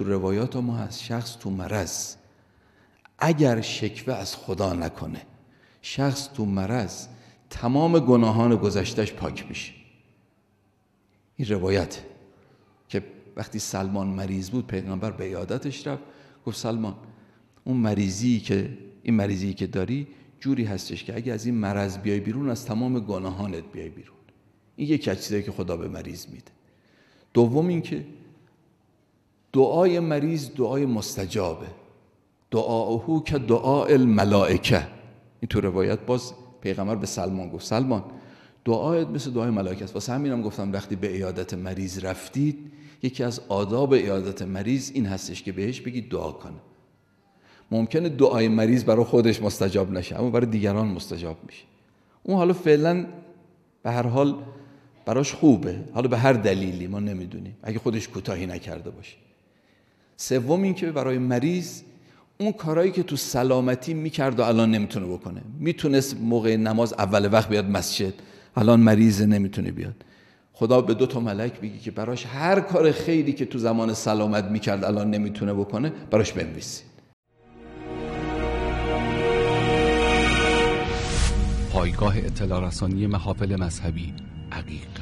تو روایات ما هست شخص تو مرض اگر شکوه از خدا نکنه، شخص تو مرض تمام گناهان گذشتش پاک میشه. این روایت که وقتی سلمان مریض بود پیغمبر به عیادتش رفت، گفت سلمان این مریضی که داری جوری هستش که اگه از این مرض بیای بیرون از تمام گناهانت بیای بیرون. این یکی از چیزایی که خدا به مریض میده. دوم این که دعای مریض دعای مستجابه، دعاؤه که دعاء الملائکه. این تو روایت باز پیغمبر به سلمان گفت سلمان دعایت مثل دعای ملائکه است. واسه همینم گفتم وقتی به عیادت مریض رفتید یکی از آداب عیادت مریض این هستش که بهش بگید دعا کنه. ممکنه دعای مریض برای خودش مستجاب نشه اما برای دیگران مستجاب میشه. اون حالا فعلا به هر حال براش خوبه، حالا به هر دلیلی ما نمیدونیم، اگه خودش کوتاهی نکرده باشه. سوم این که برای مریض اون کارهایی که تو سلامتی میکرد و الان نمیتونه بکنه، میتونست موقع نماز اول وقت بیاد مسجد، الان مریض نمیتونه بیاد، خدا به 2 ملک بگی که براش هر کار خیری که تو زمان سلامت میکرد الان نمیتونه بکنه براش بنویسی. پایگاه اطلاع رسانی محافل مذهبی عقیق